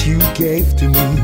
you gave to me.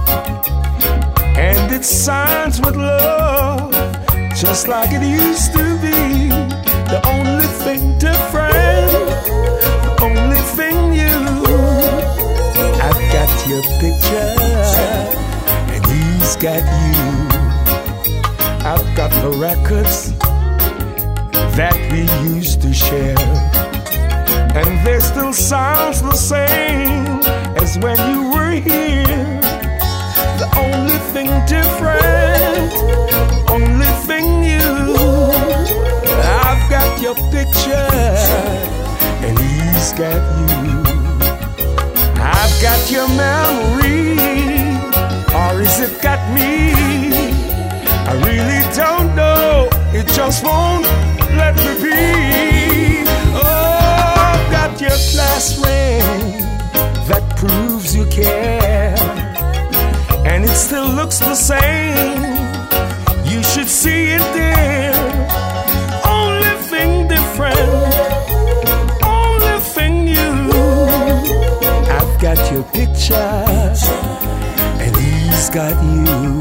And it signs with love, just like it used to be. The only thing different, the only thing new. I've got your picture, and he's got you. I've got the records that we used to share, and they still sounds the same as when you were here. The only thing different, only thing new. I've got your picture, and he's got you. I've got your memory, or is it got me? I really don't know, it just won't let me be. Oh, I've got your class ring that proves you care, and it still looks the same. You should see it there. Only thing different, only thing new. I've got your picture, and he's got you.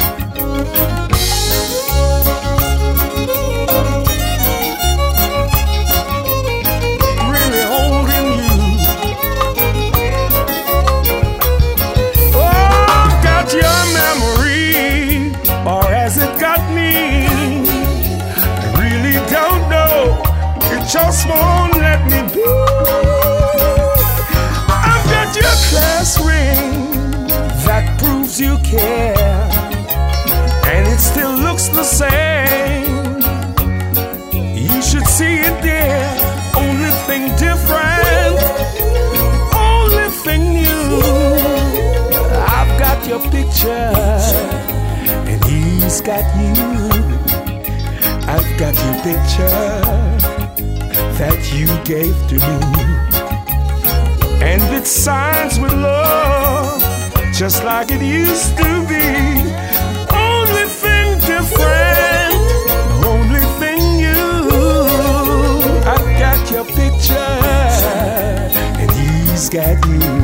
Just won't let me be. I've got your class ring that proves you care, and it still looks the same. You should see it there. Only thing different, only thing new. I've got your picture, and he's got you. I've got your picture that you gave to me, and it signs with love, just like it used to be. Only thing different, only thing new. I've got your picture, and he's got you.